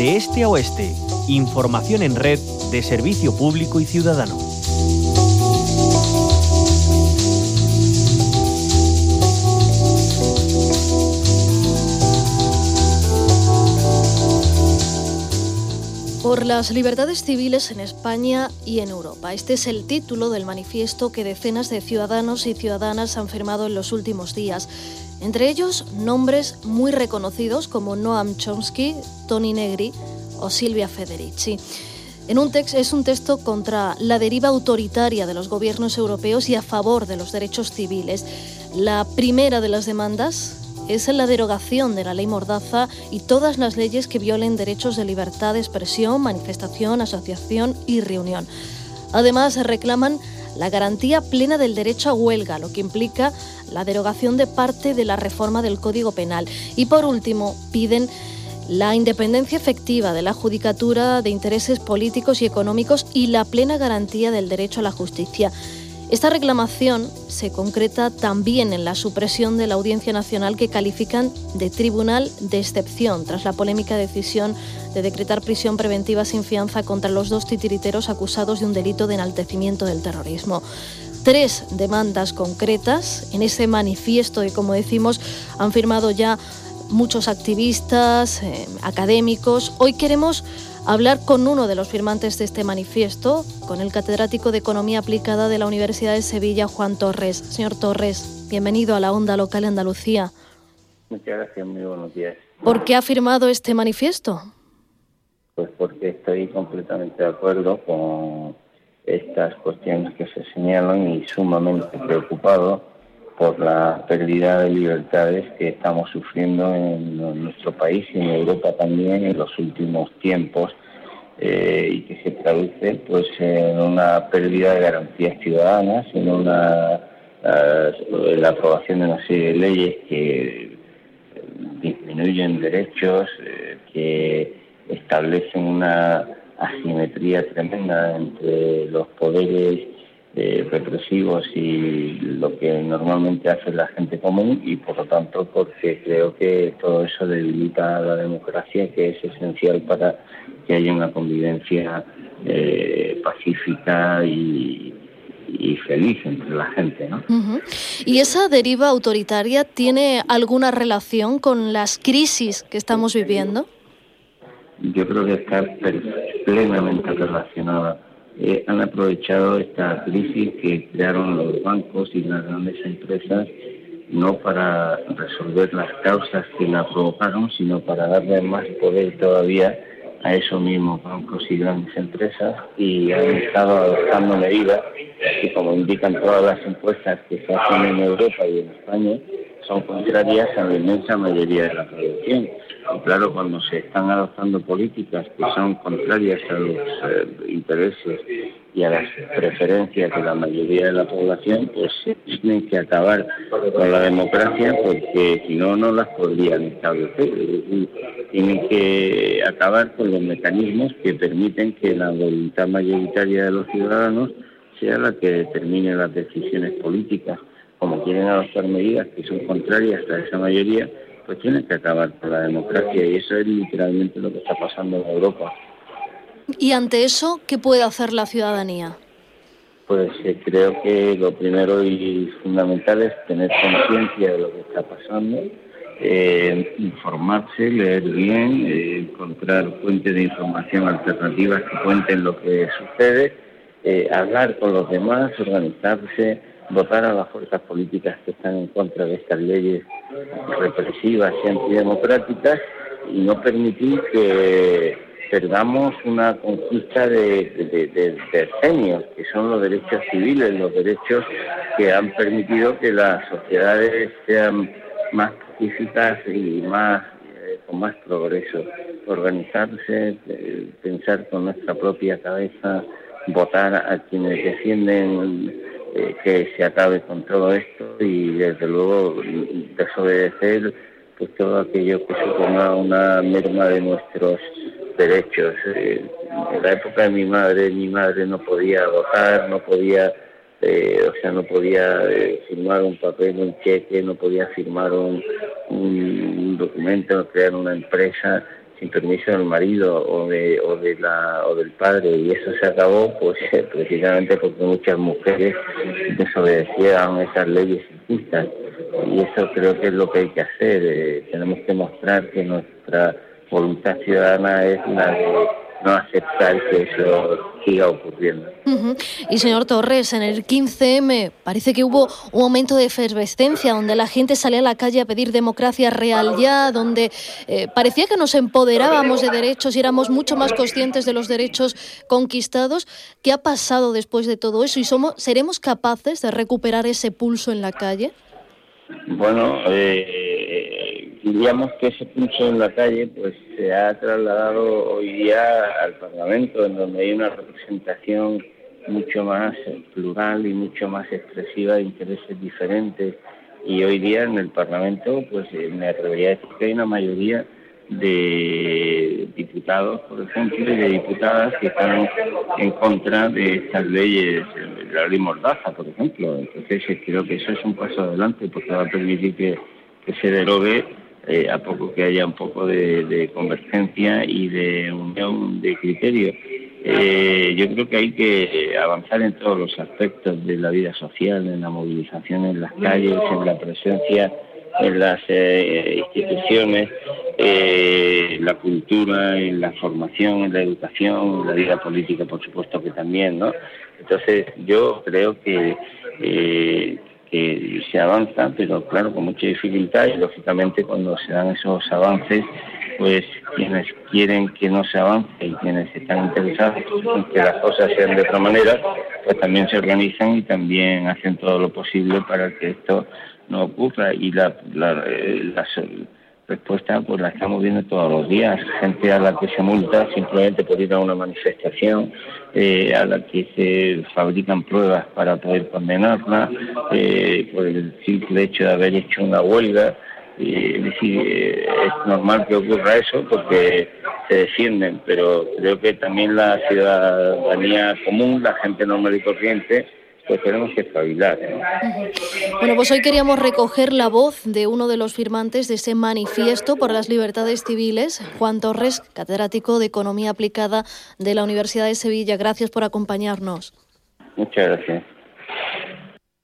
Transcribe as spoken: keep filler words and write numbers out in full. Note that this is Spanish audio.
de este a oeste. Información en red de Servicio Público y Ciudadano. Por las libertades civiles en España y en Europa. Este es el título del manifiesto que decenas de ciudadanos y ciudadanas han firmado en los últimos días. Entre ellos, nombres muy reconocidos como Noam Chomsky, Toni Negri o Silvia Federici. En un text, es un texto contra la deriva autoritaria de los gobiernos europeos y a favor de los derechos civiles. La primera de las demandas es la derogación de la ley Mordaza y todas las leyes que violen derechos de libertad de expresión, manifestación, asociación y reunión. Además, reclaman la garantía plena del derecho a huelga, lo que implica la derogación de parte de la reforma del Código Penal. Y por último, piden la independencia efectiva de la judicatura de intereses políticos y económicos y la plena garantía del derecho a la justicia. Esta reclamación se concreta también en la supresión de la Audiencia Nacional, que califican de tribunal de excepción tras la polémica decisión de decretar prisión preventiva sin fianza contra los dos titiriteros acusados de un delito de enaltecimiento del terrorismo. Tres demandas concretas en ese manifiesto que, como decimos, han firmado ya muchos activistas, eh, académicos. Hoy queremos hablar con uno de los firmantes de este manifiesto, con el catedrático de Economía Aplicada de la Universidad de Sevilla, Juan Torres. Señor Torres, bienvenido a la Onda Local Andalucía. Muchas gracias, muy buenos días. ¿Por qué ha firmado este manifiesto? Pues porque estoy completamente de acuerdo con estas cuestiones que se señalan y sumamente preocupado por la pérdida de libertades que estamos sufriendo en nuestro país y en Europa también en los últimos tiempos, eh, y que se traduce pues en una pérdida de garantías ciudadanas, en una uh, la aprobación de una serie de leyes que disminuyen derechos, eh, que establecen una asimetría tremenda entre los poderes Eh, represivos y lo que normalmente hace la gente común, y por lo tanto porque creo que todo eso debilita la democracia, que es esencial para que haya una convivencia eh, pacífica y, y feliz entre la gente, ¿no? Uh-huh. ¿Y esa deriva autoritaria tiene alguna relación con las crisis que estamos viviendo? Yo creo que está plenamente relacionada. Eh, han aprovechado esta crisis que crearon los bancos y las grandes empresas no para resolver las causas que la provocaron, sino para darle más poder todavía a esos mismos bancos y grandes empresas, y han estado adoptando medidas que, como indican todas las encuestas que se hacen en Europa y en España, son contrarias a la inmensa mayoría de la población. Y claro, cuando se están adoptando políticas que son contrarias a los eh, intereses y a las preferencias de la mayoría de la población, pues tienen que acabar con la democracia, porque si no, no las podrían establecer. Es decir, tienen que acabar con los mecanismos que permiten que la voluntad mayoritaria de los ciudadanos sea la que determine las decisiones políticas. Como quieren adoptar medidas que son contrarias a esa mayoría, pues tienen que acabar con la democracia, y eso es literalmente lo que está pasando en Europa. ¿Y ante eso qué puede hacer la ciudadanía? Pues eh, creo que lo primero y fundamental es tener conciencia de lo que está pasando, eh, informarse, leer bien, eh, encontrar fuentes de información alternativas que cuenten lo que sucede, eh, hablar con los demás, organizarse, votar a las fuerzas políticas que están en contra de estas leyes represivas y antidemocráticas, y no permitir que perdamos una conquista de, de, de, de genios, que son los derechos civiles, los derechos que han permitido que las sociedades sean más pacíficas y más eh, con más progreso. Organizarse, eh, pensar con nuestra propia cabeza, votar a quienes defienden eh, que se acabe con todo esto, y desde luego desobedecer pues todo aquello que suponga una merma de nuestros derechos. Eh, en la época de mi madre, mi madre no podía votar, no podía, eh, o sea, no podía eh, firmar un papel, un cheque, no podía firmar un, un documento, crear una empresa sin permiso del marido o de o de la o del padre, y eso se acabó pues eh, precisamente porque muchas mujeres desobedecieron esas leyes injustas, y eso creo que es lo que hay que hacer. Eh, tenemos que mostrar que nuestra voluntad ciudadana es la de no aceptar que eso siga ocurriendo. Uh-huh. Y señor Torres, en el quince eme parece que hubo un momento de efervescencia donde la gente salía a la calle a pedir democracia real ya, donde eh, parecía que nos empoderábamos de derechos y éramos mucho más conscientes de los derechos conquistados. ¿Qué ha pasado después de todo eso? ¿Y somos, seremos capaces de recuperar ese pulso en la calle? Bueno, eh, diríamos que ese pulso en la calle pues se ha trasladado hoy día al Parlamento, en donde hay una representación mucho más plural y mucho más expresiva de intereses diferentes, y hoy día en el Parlamento pues me atrevería a decir que hay una mayoría de diputados, por ejemplo, y de diputadas que están en contra de estas leyes, la ley Mordaza, por ejemplo. Entonces creo que eso es un paso adelante, porque va a permitir que, que se derogue eh, a poco que haya un poco de, de convergencia y de unión de criterios. Eh, yo creo que hay que avanzar en todos los aspectos de la vida social, en la movilización en las calles, en la presencia en las eh, instituciones, eh, la cultura, en la formación, en la educación, en la vida política, por supuesto que también, ¿no? Entonces yo creo que, eh, que se avanza, pero claro, con mucha dificultad, y lógicamente cuando se dan esos avances, pues quienes quieren que no se avance y quienes están interesados en que las cosas sean de otra manera, pues también se organizan y también hacen todo lo posible para que esto no ocurra, y la, la, eh, la respuesta pues la estamos viendo todos los días. Gente a la que se multa simplemente por ir a una manifestación, eh, a la que se fabrican pruebas para poder condenarla, eh, por el simple hecho de haber hecho una huelga. Eh, es decir, eh, es normal que ocurra eso porque se defienden, pero creo que también la ciudadanía común, la gente normal y corriente, pues tenemos que espabilar, ¿no? Bueno, pues hoy queríamos recoger la voz de uno de los firmantes de ese manifiesto por las libertades civiles, Juan Torres, catedrático de Economía Aplicada de la Universidad de Sevilla. Gracias por acompañarnos. Muchas gracias.